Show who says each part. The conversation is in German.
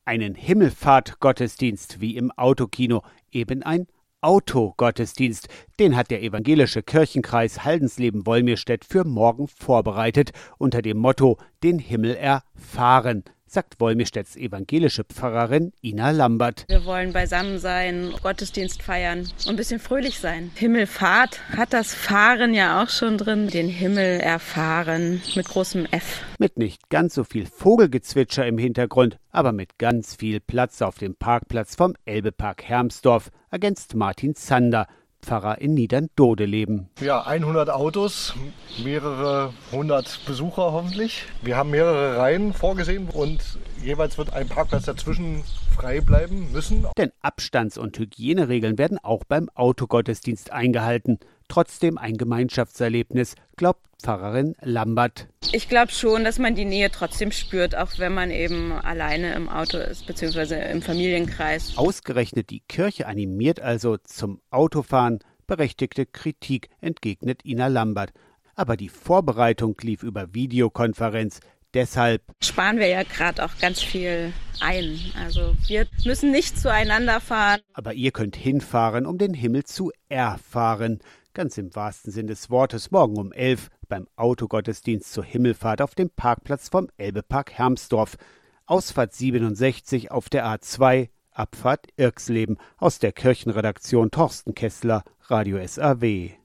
Speaker 1: Einen Himmelfahrtgottesdienst wie im Autokino, eben ein Autogottesdienst. Den hat der evangelische Kirchenkreis Haldensleben-Wolmirstedt für morgen vorbereitet, unter dem Motto »Den Himmel erfahren«, sagt Wolmirstedts evangelische Pfarrerin Ina Lambert.
Speaker 2: Wir wollen beisammen sein, Gottesdienst feiern und ein bisschen fröhlich sein. Himmelfahrt hat das Fahren ja auch schon drin. Den Himmel erfahren mit großem F.
Speaker 1: Mit nicht ganz so viel Vogelgezwitscher im Hintergrund, aber mit ganz viel Platz auf dem Parkplatz vom Elbepark Hermsdorf, ergänzt Martin Zander, Pfarrer in Niederndodeleben.
Speaker 3: Ja, 100 Autos, mehrere hundert Besucher hoffentlich. Wir haben mehrere Reihen vorgesehen und jeweils wird ein Parkplatz dazwischen frei bleiben müssen.
Speaker 1: Denn Abstands- und Hygieneregeln werden auch beim Autogottesdienst eingehalten. Trotzdem ein Gemeinschaftserlebnis, glaubt Pfarrerin Lambert.
Speaker 2: Ich glaube schon, dass man die Nähe trotzdem spürt, auch wenn man eben alleine im Auto ist, beziehungsweise im Familienkreis.
Speaker 1: Ausgerechnet die Kirche animiert also zum Autofahren, berechtigte Kritik, entgegnet Ina Lambert. Aber die Vorbereitung lief über Videokonferenz. Deshalb
Speaker 2: sparen wir ja gerade auch ganz viel ein. Also wir müssen nicht zueinander fahren.
Speaker 1: Aber ihr könnt hinfahren, um den Himmel zu erfahren. Ganz im wahrsten Sinn des Wortes, morgen um 11 beim Autogottesdienst zur Himmelfahrt auf dem Parkplatz vom Elbepark Hermsdorf. Ausfahrt 67 auf der A2, Abfahrt Irxleben. Aus der Kirchenredaktion Thorsten Kessler, Radio SAW.